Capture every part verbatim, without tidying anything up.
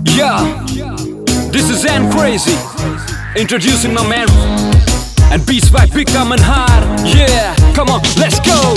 Yeah, this is N Crazy, introducing my man. And beats by becoming hard. Yeah, come on, let's go.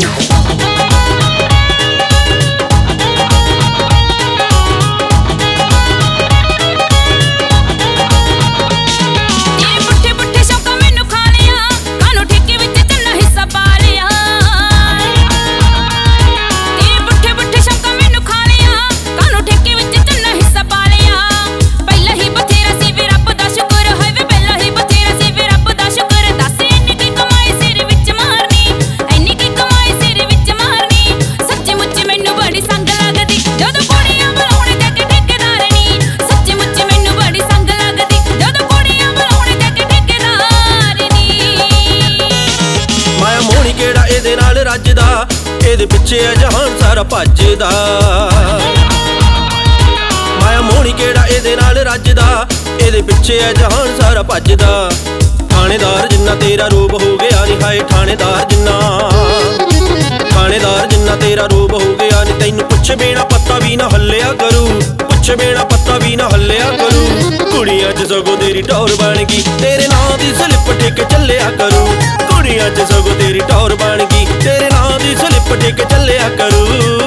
ਇਹਦੇ ਨਾਲ ਰੱਜਦਾ ਇਹਦੇ ਪਿੱਛੇ ਆ ਜਹਾਨ ਸਾਰਾ ਭੱਜਦਾ ਮਾਇਆ ਮੋਹਣੀ ਕਿਹੜਾ ਇਹਦੇ ਨਾਲ ਰੱਜਦਾ ਇਹਦੇ ਪਿੱਛੇ ਆ ਜਹਾਨ ਸਾਰਾ ਭੱਜਦਾ ਥਾਣੇਦਾਰ ਜਿੰਨਾ ਤੇਰਾ ਰੂਪ ਹੋ ਗਿਆ ਨੀ ਹਾਏ ਥਾਣੇਦਾਰ ਜਿੰਨਾ ਥਾਣੇਦਾਰ ਜਿੰਨਾ ਤੇਰਾ ਰੂਪ ਹੋ ਗਿਆ ਨੀ ਤੈਨੂੰ ਪੁੱਛ ਬਿਨਾ ਪੱਤਾ ਵੀ ਨਾ ਹੱਲਿਆ ਕਰੂ ਪੁੱਛ ਬਿਨਾ ਪੱਤਾ ਵੀ ਨਾ ਹੱਲਿਆ ਕਰੂ ਕੁੜੀਆਂ 'ਚ ਸਗੋਂ ਤੇਰੀ ਟੌਰ ਬਣ ਗਈ ਤੇਰੇ ਨਾਂ ਦੀ ਸਲਿੱਪ ਠੇਕੇ ਚੱਲਿਆ ਕਰੂ ਕੁੜੀਆਂ 'ਚ ਸਗੋਂ ਤੇਰੀ ਟੌਰ ਬਣ ਗਈ ਤੇਰੇ ਨਾਂ ਦੀ ਸਲਿੱਪ ਠੇਕੇ ਚੱਲਿਆ ਕਰੂ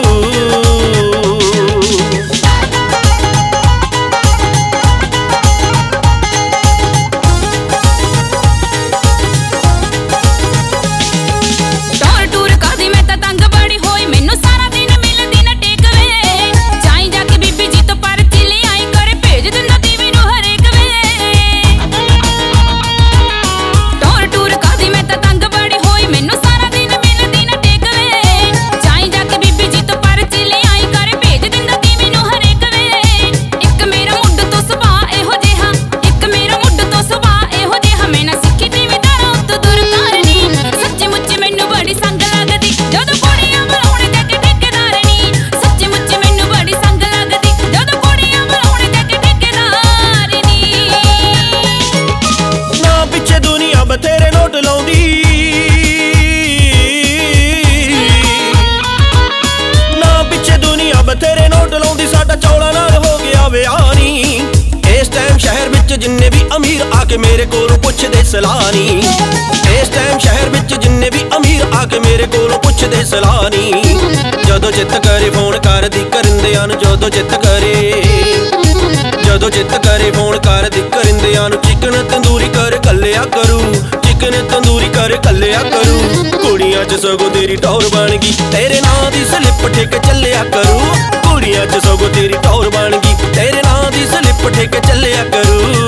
ਬਥੇਰੇ ਨੋਟ ਲਾਉਂਦੀ ਨਾ ਪਿੱਛੇ ਦੁਨੀਆ ਬਥੇਰੇ ਨੋਟ ਲਾਉਂਦੀ ਸਾਡਾ ਚੌਲਾਂ ਨਾਲ ਹੋ ਗਿਆ ਵਿਆਹ ਨੀ ਇਸ ਟਾਈਮ ਸ਼ਹਿਰ ਵਿੱਚ ਜਿੰਨੇ ਵੀ ਅਮੀਰ ਆ ਕੇ ਮੇਰੇ ਕੋਲੋਂ ਪੁੱਛਦੇ ਸਲਾਹ ਨੀ ਇਸ ਟਾਈਮ ਸ਼ਹਿਰ ਵਿੱਚ ਜਿੰਨੇ ਵੀ ਅਮੀਰ ਆ ਕੇ ਮੇਰੇ ਕੋਲੋਂ ਪੁੱਛਦੇ ਸਲਾਹ ਨੀ ਜਦੋਂ ਚਿੱਤ ਕਰੇ ਫੋਨ ਕਰਦੀ ਕਰਿੰਦਿਆਂ ਨੂੰ ਜਦੋਂ ਚਿੱਤ ਕਰੇ ਜਦੋਂ ਚਿੱਤ ਕਰੇ ਫੋਨ ਕਰਦੀ ਕਰਿੰਦਿਆਂ ਨੂੰ ਚਿਕਨ ਤੰਦੂਰੀ ਕਰ ਕੱਲਿਆ ਕਰੂ ਚਿਕਨ ਤੰਦੂਰੀ ਕਰ ਕੱਲਿਆ ਕਰੂ ਕੁੜੀਆਂ 'ਚ ਸਗੋਂ ਤੇਰੀ ਟੌਰ ਬਣ ਗਈ ਤੇਰੇ ਨਾਂ ਦੀ ਸਲਿੱਪ ਠੇਕੇ ਚੱਲਿਆ ਕਰੂ ਕੁੜੀਆਂ 'ਚ ਸਗੋਂ ਤੇਰੀ ਟੌਰ ਬਣ ਗਈ ਤੇਰੇ ਨਾਂ ਦੀ ਸਲਿੱਪ ਠੇਕੇ ਚੱਲਿਆ ਕਰੂ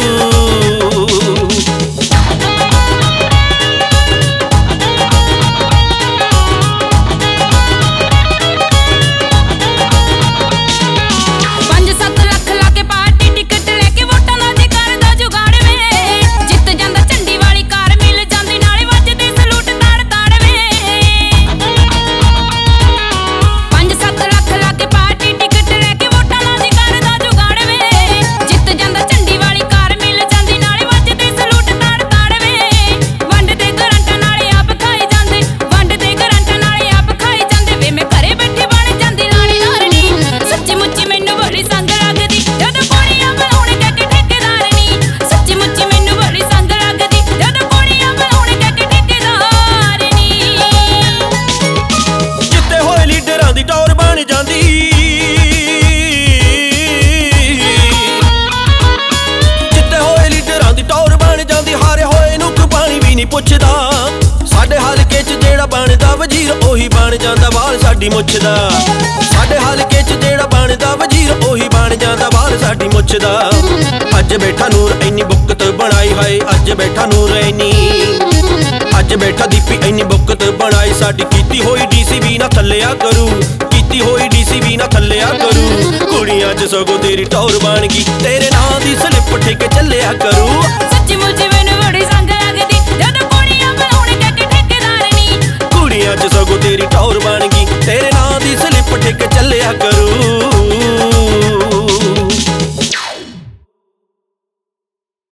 ਪੁੱਛਦਾ ਸਾਡੇ ਹਲਕੇ 'ਚ ਜਿਹੜਾ ਬਣਦਾ ਵਜ਼ੀਰ ਉਹੀ ਬਣ ਜਾਂਦਾ ਵਾਲ ਸਾਡੀ ਮੁੱਛ ਦਾ ਸਾਡੇ ਹਲਕੇ 'ਚ ਜਿਹੜਾ ਬਣਦਾ ਵਜ਼ੀਰ ਉਹੀ ਬਣ ਜਾਂਦਾ ਵਾਲ ਸਾਡੀ ਮੁੱਛ ਦਾ ਅੱਜ ਬੈਠਾ ਨੂਰ ਇੰਨੀ ਬੁੱਕਤ ਬਣਾਈ ਹਾਏ ਅੱਜ ਬੈਠਾ ਨੂਰ ਇੰਨੀ ਅੱਜ ਬੈਠਾ ਦੀਪੀ ਇੰਨੀ ਬੁੱਕਤ ਬਣਾਈ ਸਾਡੀ ਕੀਤੀ ਹੋਈ ਡੀਸੀ ਵੀ ਨਾ ਥੱਲਿਆ ਕਰੂ ਕੀਤੀ ਹੋਈ ਡੀਸੀ ਵੀ ਨਾ ਥੱਲਿਆ ਕਰੂ ਕੁੜੀਆਂ 'ਚ ਸਗੋਂ ਤੇਰੀ ਟੌਰ ਬਣ ਗਈ ਤੇਰੇ ਨਾਂ ਦੀ ਸਲਿੱਪ ਠੇਕੇ ਚੱਲਿਆ ਕਰੂ ਸੱਚੀ ਮੁੱਚੀ ਮੈਨੂੰ